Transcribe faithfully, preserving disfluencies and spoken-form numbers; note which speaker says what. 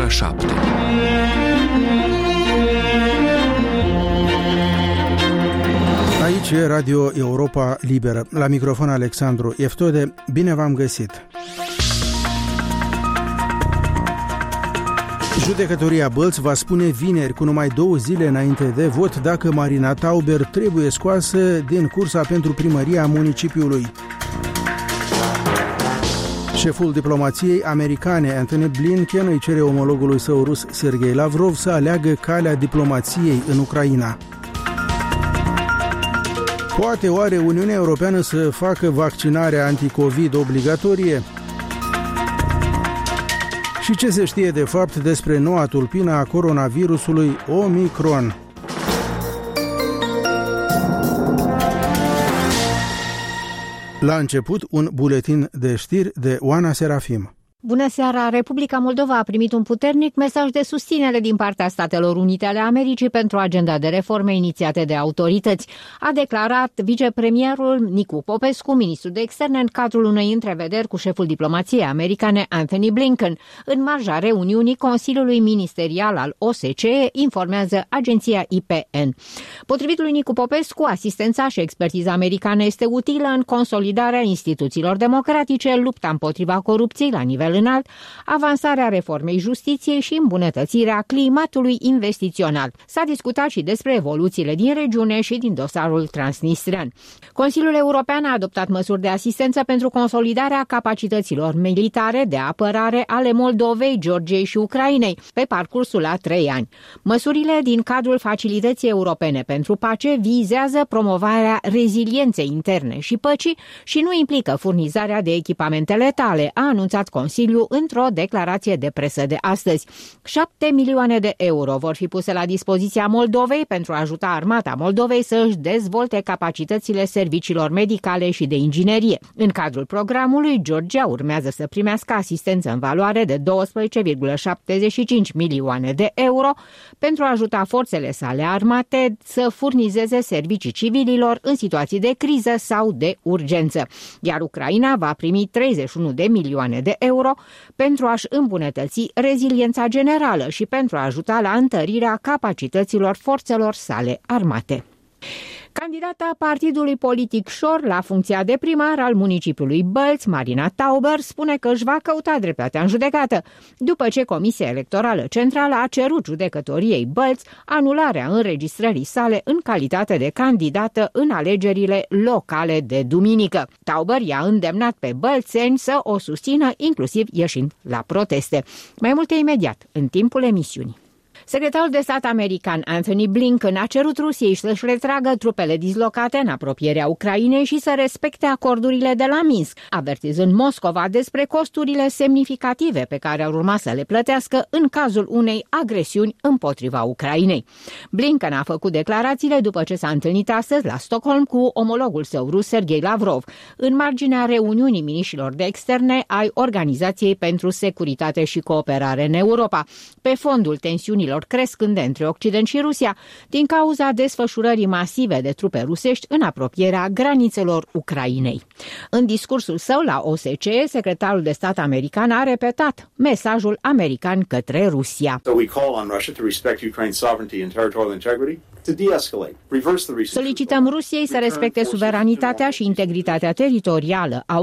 Speaker 1: ora șapte.
Speaker 2: Aici e Radio Europa Liberă. La microfon Alexandru Eftode. Bine v-am găsit! Judecătoria Bălți va spune vineri, cu numai două zile înainte de vot, dacă Marina Tauber trebuie scoasă din cursa pentru primăria municipiului. Șeful diplomației americane, Antony Blinken, îi cere omologului său rus, Sergei Lavrov, să aleagă calea diplomației în Ucraina. Poate oare Uniunea Europeană să facă vaccinarea anticovid obligatorie? Și ce se știe de fapt despre noua tulpină a coronavirusului Omicron? La început, un buletin de știri de Oana Serafim.
Speaker 3: Bună seara! Republica Moldova a primit un puternic mesaj de susținere din partea Statelor Unite ale Americii pentru agenda de reforme inițiate de autorități, a declarat vicepremierul Nicu Popescu, ministrul de externe, în cadrul unei întrevederi cu șeful diplomației americane Antony Blinken, în marja reuniunii Consiliului Ministerial al O S C E, informează agenția I P N. Potrivit lui Nicu Popescu, asistența și expertiza americană este utilă în consolidarea instituțiilor democratice, lupta împotriva corupției la nivel înalt, avansarea reformei justiției și îmbunătățirea climatului investițional. S-a discutat și despre evoluțiile din regiune și din dosarul transnistrean. Consiliul European a adoptat măsuri de asistență pentru consolidarea capacităților militare de apărare ale Moldovei, Georgiei și Ucrainei pe parcursul a trei ani. Măsurile din cadrul Facilității Europene pentru Pace vizează promovarea rezilienței interne și păcii și nu implică furnizarea de echipamente letale, a anunțat Consiliul într-o declarație de presă de astăzi. Șapte milioane de euro vor fi puse la dispoziția Moldovei pentru a ajuta armata Moldovei să își dezvolte capacitățile serviciilor medicale și de inginerie. În cadrul programului, Georgia urmează să primească asistență în valoare de douăsprezece virgulă șaptezeci și cinci milioane de euro pentru a ajuta forțele sale armate să furnizeze servicii civililor în situații de criză sau de urgență. Iar Ucraina va primi treizeci și unu de milioane de euro pentru a-și îmbunătăți reziliența generală și pentru a ajuta la întărirea capacităților forțelor sale armate. Candidata partidului politic Șor la funcția de primar al municipiului Bălți, Marina Tauber, spune că își va căuta dreptatea în judecată, după ce Comisia Electorală Centrală a cerut judecătoriei Bălți anularea înregistrării sale în calitate de candidată în alegerile locale de duminică. Tauber i-a îndemnat pe bălțeni să o susțină, inclusiv ieșind la proteste. Mai multe imediat, în timpul emisiunii. Secretarul de stat american Antony Blinken a cerut Rusiei să-și retragă trupele dislocate în apropierea Ucrainei și să respecte acordurile de la Minsk, avertizând Moscova despre costurile semnificative pe care ar urma să le plătească în cazul unei agresiuni împotriva Ucrainei. Blinken a făcut declarațiile după ce s-a întâlnit astăzi la Stockholm cu omologul său rus Sergei Lavrov, în marginea reuniunii miniștrilor de externe ai Organizației pentru Securitate și Cooperare în Europa, pe fondul tensiunilor crescânde între Occident și Rusia, din cauza desfășurării masive de trupe rusești în apropierea granițelor Ucrainei. În discursul său la O S C E, secretarul de stat american a repetat mesajul american către Rusia. Solicităm Rusiei să respecte suveranitatea și integritatea teritorială a